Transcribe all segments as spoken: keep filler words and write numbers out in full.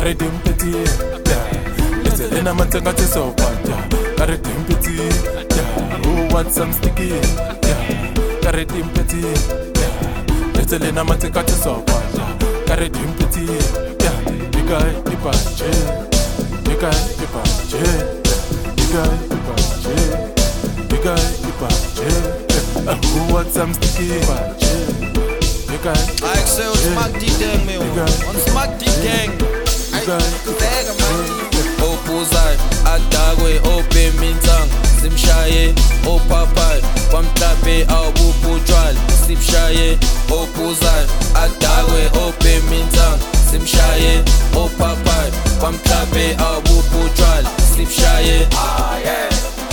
Karidim peti, yeah. Little in a mantenga to so bad, yeah. Karidim peti, yeah. Who wants some sticky, yeah. Karidim peti, yeah. Little in a mantenga to so bad, yeah. Karidim peti, yeah. The guy, the bache, the guy, the bache, the guy, the bache, the guy, the bache. Who wants some sticky, bache? Ik zei ons smaak die ding, man. Ons smaak die ding. Zeg man. Opuzai, adagwe, open mintang. Simshaye, opapai. Kwamtape, awuputral. Simshaye, opuzai, adagwe, open mintang. Simshaye, opapai. Kwamtape, awuputral. Simshaye. Ah yeah.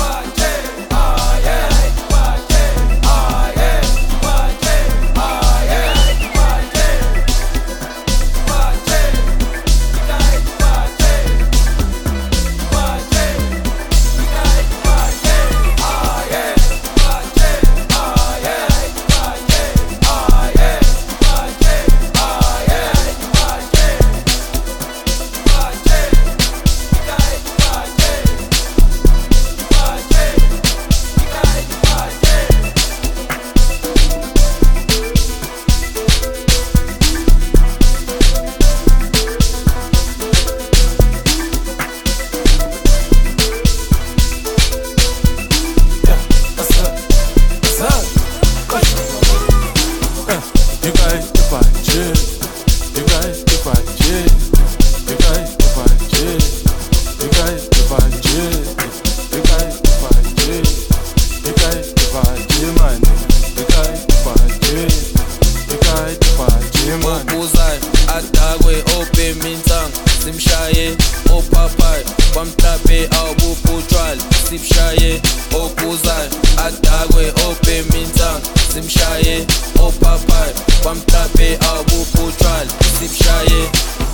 Opuzai, adagwe, open mintang. Simshaye, opapai. Kwamtape, awuputral. Simshaye, opuzai, adagwe, open mintang. Simshaye, opapai. Kwamtape, awuputral. Simshaye.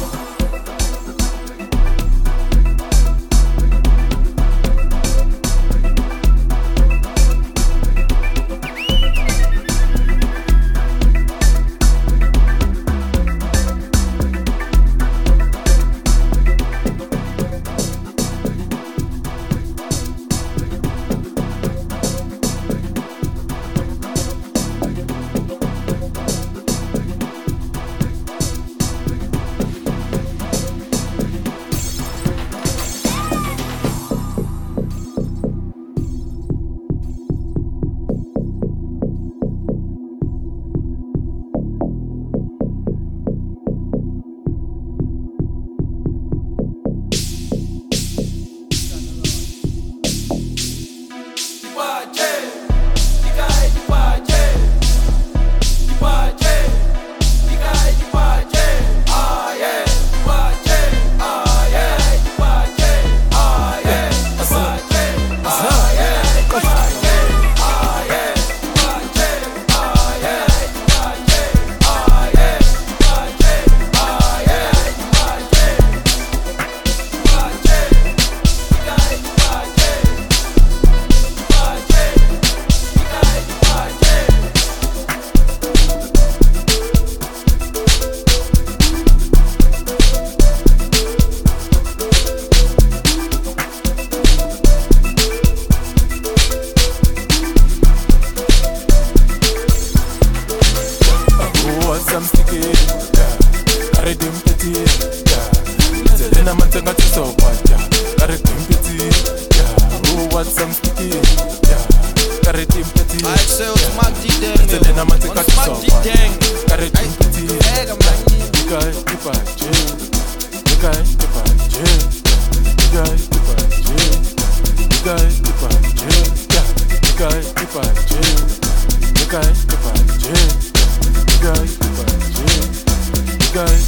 Some sticky, yeah. Karidim peti, yeah. Little in a mantenga to so bad, yeah. Karidim peti, yeah. Who wants some sticky, yeah. Karidim peti, ik zei ons smaak die ding, little in a mantenga to so die bad. ding. Karidim peti, Zeg man. the guy, the bache, the guy, the bache, the guy, the bache, the guy, the bache, yeah. The guy, the bache, the guy, the bache, the guy, the bache. Guys